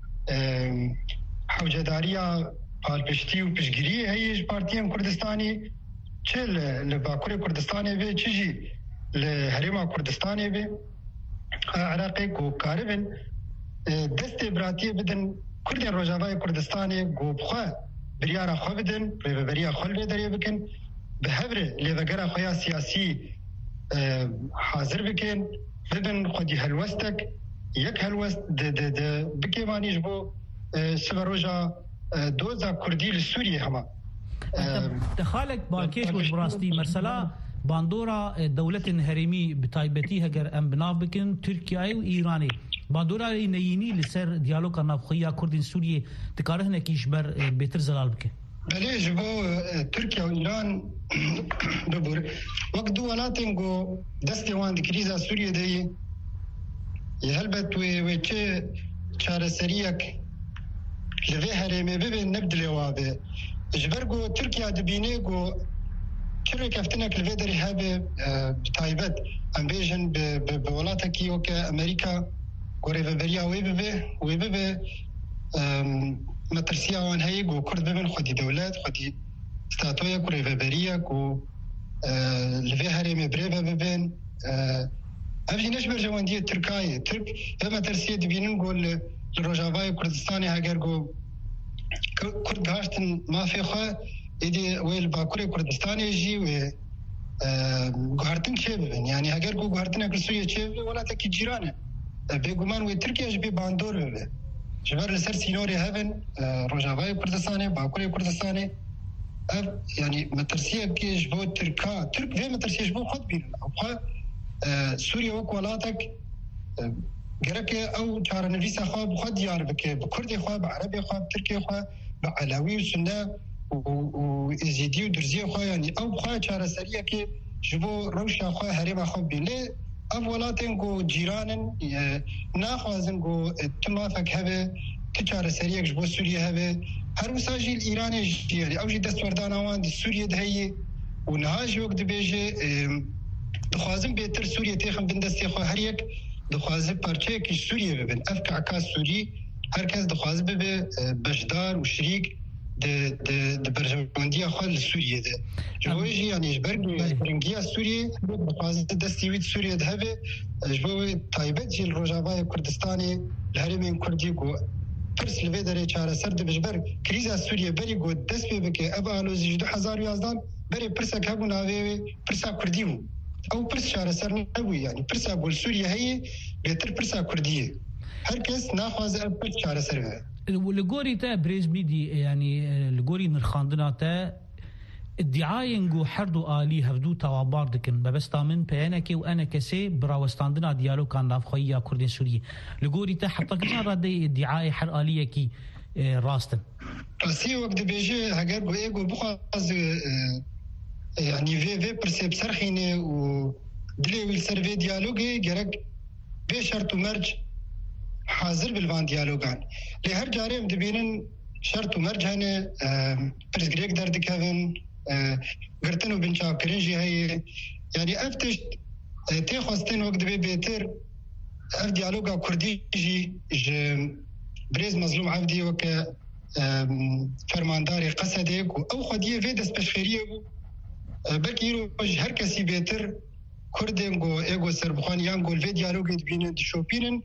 حوجداریا پالپشتی و پشگیری هیچ پارتی کردستانی چه لباکور کردستانی و چیجی لحریم کردستانی و عراقی کو کاربن دست براتیه بدن کردی روجاوای کردستانی گوبخوا بریارا خو بدن بریا خل بدری بکن به هبره لیوگرا خویا سیاسی حاضر بکن بدن خودی هلوستک یک هلوست د بکیمانیش بو سبروجا دوزا كردي لسوريا هما دخالك باكيش وبراستي مرسلا باندورا دولة هرمي بتايبتي هجر ام بنابكن تركيا وإيراني باندورا نيني لسر ديالوج نافخية كردين سوريا تكارهنا كيشبر بيتر زلال بك بله جبو تركيا وإيران دبر وقت دوالاتنگو دستوان دكريزا سوريا دي يهلبت وچه چارسريك لوي هرمي ببين نبدل وابه جبرگو تركيا دبينيگو كل كفتنك لوي دري هابه بتايبت امبيجن بولاتكي وكا امريكا وريفبريا ويبه مترسيا وان هيگو كرد ببن خدي دولات خدي ستاتويا وريفبريا كو لوي هرمي بريبه ببن افجي نشبر جوانديه تركاي ترك لما ترسيه دبينن قول الروجافاي كردستاني هاجرگو كرد هاشتن ما في خو إدي ويل باكوري كردستاني جي و غارتن شيبن يعني هاجرگو غارتن اكلسويه شيب ولا تكي جيرانه بيگومان و تركيا جبي باندور به جبر لسر سينوري هبن روجافاي كردستاني باكوري كردستاني يعني مترسيه كي جبو تركا ترك في مترسيه جبو خود بين او سوريا وكولاتك گرک او چار نویس خواب خود یار بکه بکردی خواب عربی خواب ترکی خواب بعلاوی و سنه و ازیدی و درزی خواب یعنی او خواب چار سریه که جبو روشا خواب حریم خواب بیله اولاتن گو جیرانن ناخوازن گو تمافک هبه که چار سریه جبو سوریه هبه هر وساجی ایران جیاری او جی دستوردان آوان دی سوریه دهیه و نهاج وقت بیجه دخوازن بهتر سوریه تیخم بندستی خواه هر یک دخوازه پارچه که سوریه ببین افک عکاس سوری هر کس دخوازه ببه بشدار و شریک ده برجماندی خواه لسوریه ده جوایجی یعنی جبرگی سوریه دخوازه دستیوید سوریه ده هبه جبوی تایبت جیل روجاوای کردستانی لحرمین کردی گو پرس لوی داره چاره سر ده بجبر کریزا سوریه بری گو دست ببکه ابا آلوزی 2011 بری پرسک هبو ناوی پرسا کردی بو او پرس چاره سر نبوی یعنی پرسا گل سوریه هی بهتر پرسا کردیه هر کس ناخوازه پرس چاره سر به لگوری تا بریز میدی یعنی لگوری نرخاندنا تا ادعاين جو حردو آلي هفدو توابار دكن ببستا من بيانك وانا كسي براوستاندنا ديالو كان نافخيا كردين سوريا لقوري تا حتى كنا ردي ادعاء حر آلية كي راستن بسي وقت بيجي هاجر بو ايغو بخواز يعني في برسيب سرخيني و دلي والسيرفي ديالوغي جرك بشرط مرج حاضر بالفان ديالوغان لهر جاريم دبينن شرط مرج هنا برس جريك درد كافن قرتنو بنشا كرنجي هي يعني افتش تخواستن وقت بيتر اف ديالوغا كردي جي بريز مظلوم عبدي وك فرمانداري قصدك او خديه في دس بشخيريه بكيرو هر كسي بيتر كردنغو ايغو سربخان يانغو في ديالوغ بين شوبينن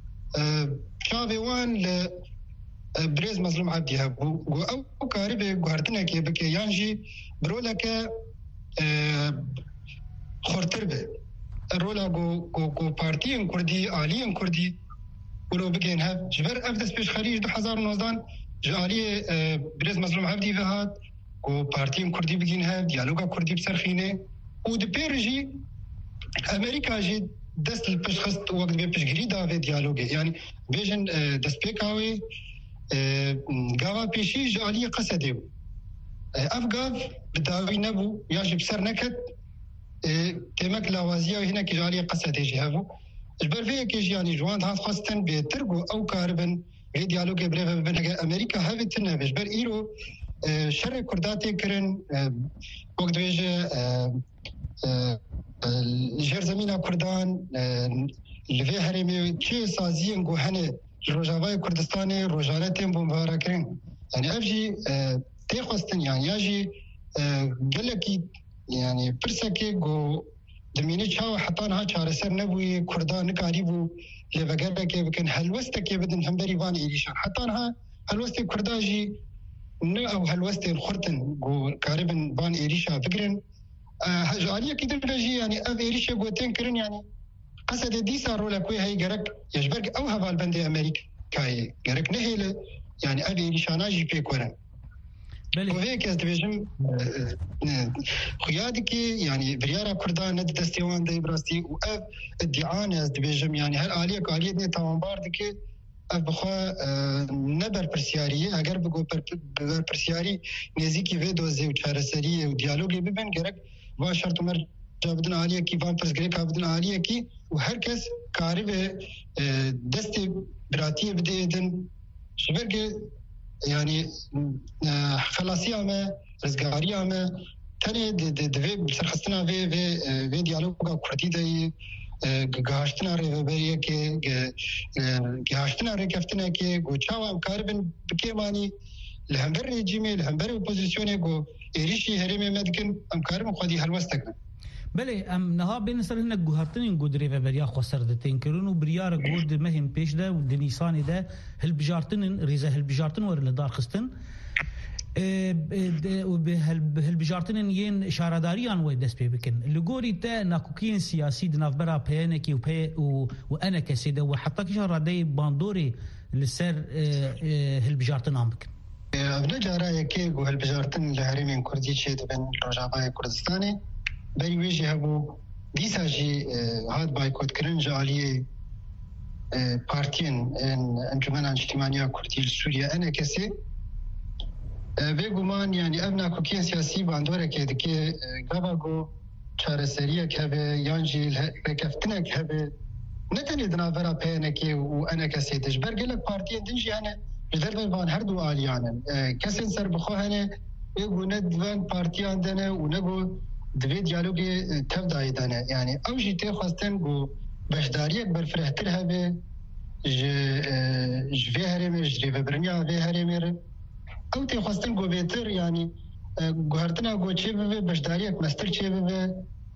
شافيوان ل بريز مظلوم عبدي هبو او كاربه غارتنا كي بكي يانجي برولك خورتربه رولا جو بارتي كردي عالي كردي ولو بكين هب جبر افدس بيش خريج 2019 جالي بريز مظلوم عبدي فهات و بارتي كردي بكين هب ديالوغا كردي بسرخينه و دبيرجي امريكا جي دست البش خست وقت بيش غريدا في ديالوغي يعني بيجن دست بيكاوي قاوا بيشي جالي قصدي افغاف بداوي نبو ياجي بسر نكت تمك لوازيه وهنا كي جالي قصدي جهابو جبر فيه كي يعني جوان هات خاصتن بترغو او كاربن في ديالوغ بريف بين امريكا هافتنا بجبر ايرو شر كرداتي كرن وقت بيجي جهر زمينا كردان اللي في هرمي كي سازيين جو هنه روجاوای کردستانی روجانتیم بمبارا کرن يعني افجي تيخوستن يعني ياجي قالكي يعني برسكي جو دميني تشاو حطانها چاره سر نبوي كردان قريبو لبقالكي بكن هلوستكي بدن همبري وان ايريشان حطانها هلوستي كرداجي او هلوستي الخرطن جو قريبن وان ايريشا فكرن هجاليه كده بلاجي يعني اف ايريشا جوتين كرن يعني قصد دي صاروا لكوي هاي جرك يجبرك او هبال بندي امريكا جرك نهيله يعني ابي نشاناجي بيكورن وهيك دبيجم خيادك يعني بريارة كردان ند دستيوان داي براستي وأب ادعاء دبيجم يعني هل آلية نتاوان باردك أب بخوا نبر برسيارية أگر بگو بر برسياري نزيكي فيدو زي وچارسري وديالوغي ببن گرك واشرت مر جابدن آلية كي فان پرس گرك آبدن آلية كي وهركس كاري به دست براتية بديدن شبرگ يعني خلاصي عمه رزقاري عمه تاني دفي سرخستنا في ديالوغا كردي داي گهاشتنا ريبريه كي گهاشتنا ركفتنا كي گوچاو امكاربن بكيماني الهمبر ريجيمي الهمبر اوبوزيسيوني گو ايريشي هرمي مدكن امكاربن خدي هلوستك بله ام نها بین سر هنگ گوهرتنین گودری و بریا خسر دتین کرن و بریار گود مهم پیش ده و دنیسانی ده هل بجارتنین ریزه هل بجارتن ور لدار خستن و به هل بجارتنین ین اشاره‌داریان و دست پی بکن لگوری تا ناکوکین سیاسی دناف برا پینکی و انا کسی ده و حتی که راده باندوری لسر هل بجارتن آم بکن ابن جارا یکی گو هل بجارتن لهرمین کردی چه دبن روجابای کردستانی بری ویجی هبو دیسا جی هاد بایکوت کرن جالیه پارتین انجمن اجتماعی کردی سوریه انا کسی بگومان یعنی ابنا کوکی سیاسی باندوره که دکی گاباگو چارسریه که به یانجی لکفتنه که به نتنی دنابرا پینکی و انا کسی دجبر گلک پارتین دنجی هنه جدر بان هر دو آلیانن کسی سر بخو هنه بگو ندوان پارتیان دنه و نگو دوی دیالوگی تف دایدانه یعنی او جیتی خواستن گو بشداریک برفرهتر هبه جوی هرمیر جری و برنیا وی هرمیر او تی خواستن گو بیتر یعنی گوهرتنا گو چه ببه بشداریک مستر چه ببه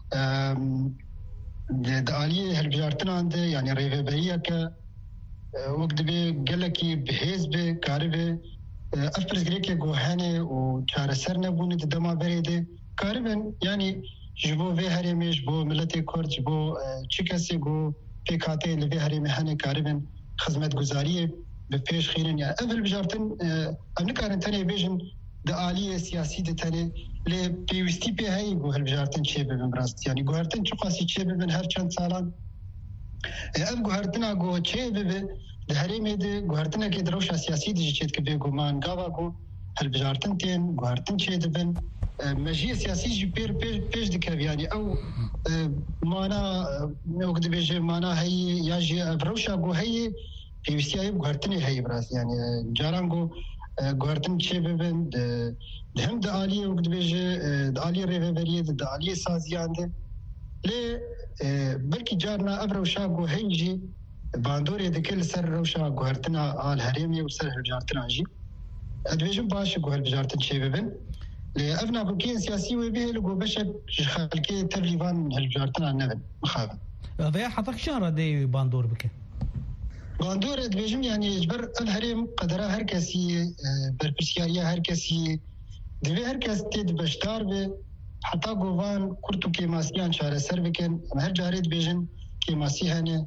دعالی هلبجارتنا انده یعنی ریوه بریه که وقت بی گلکی بحیز بی کاری بی افپرزگری که گوهانه و چارسر نبونه دما بریده کاربن یعنی جبو وی هرمیش بو ملت کرد جبو چه کسی گو پیکاته لوی هرمی هنه کاربن خدمت گزاری به پیش خیرن یا اول بجارتن ام نکارن تنه بیجن د عالی سیاسی د تنه ل پیوستی په هی گو هل بجارتن چه به براست یعنی گوهرتن چه خاصی چه به هر چند سالان ام گوهرتن گو چه به د هرمی د گوهرتن کې دروش سیاسی د چت کې به ګمان گاوا گو هل بجارتن تن گوهرتن چه دبن مجيء سياسي جي بير دكاب يعني او مانا وقت بيجي مانا هي ياجي بروشا جو هي في وسياي غارتني هي براس يعني جارانغو غارتن شي ببن دهم د عاليه وقت بيجي د عاليه ريفيريه د عاليه سازيانده لي بلكي جارنا ابروشا جو هيجي باندوري دكل سر روشا غارتنا الهريمي وسر جارتنا جي ادبيجم باش جو هالبجارتن شي ببن لأبنا بوكين سياسي وبيه لقوا بشك خالكي تبليفان هالجارتنا النبل مخابن هذا حطك شهر دي باندور بك باندور دبيجم يعني يجبر الهرم قدرها هركسي بربسياريا هركسي دبي هركس تيد بشتار به حتى قوان كرتو كيماسيان شهر سر بكن هر جاريد بيجن كيماسي هنه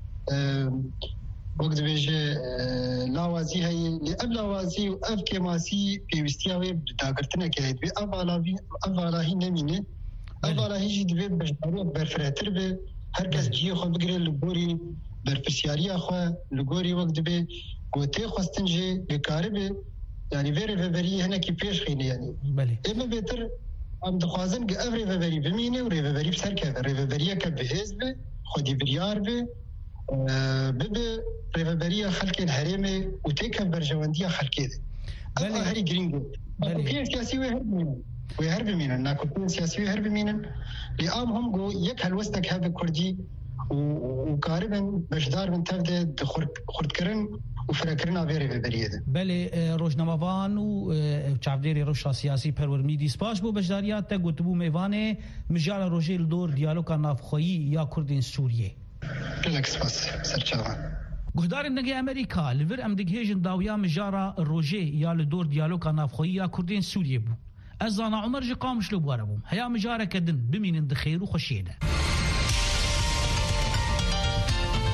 وقت بيجي لاوازي هي لأب لاوازي وأب كماسي بيوستياوي بداقرتنا كهيد بي أفالا هي نمينه أفالا هي جيد بي بجداري برفراتر بي هركس جيه خو بقري لغوري برفسياري أخوة لغوري وقت بي قوتي خواستنجي بكاري بي يعني فيري فيري هنا كي بيش خيني يعني إما بيتر عم دخوازن أف ريفيري بمينه وريفيري بسركة ريفيري كبهيز بي خودي بريار بي ببه ريفابريا خلق الهرمي وتيكا برجواندية خلقه ده هري جرينجو كوكين سياسي ويهرب مينن ناكوكين سياسي ويهرب مينن لأم هم جو يك هالوستك هذا كردي وقاربا بشدار من تفده خردكرن وفركرنا في ريفابريا ده بله روجنامه‌وان و چاودێری ڕەوشا سیاسی پەروەرمیدی سپاش بۆ بەشداریات تا گوتبوو میوانێ مژارە ڕۆژێ لدۆر دیالۆگا نافخۆیی یا کوردین سووریێ گهدار نگی امریکا لور ام دگهیجن داویا مجارا روجه یا لدور دیالوگا نافخویی یا کردین سوریه بو از زانا عمر جی قامش لو بواربوم هیا مجارا کدن بمینن دخیر و خوشیده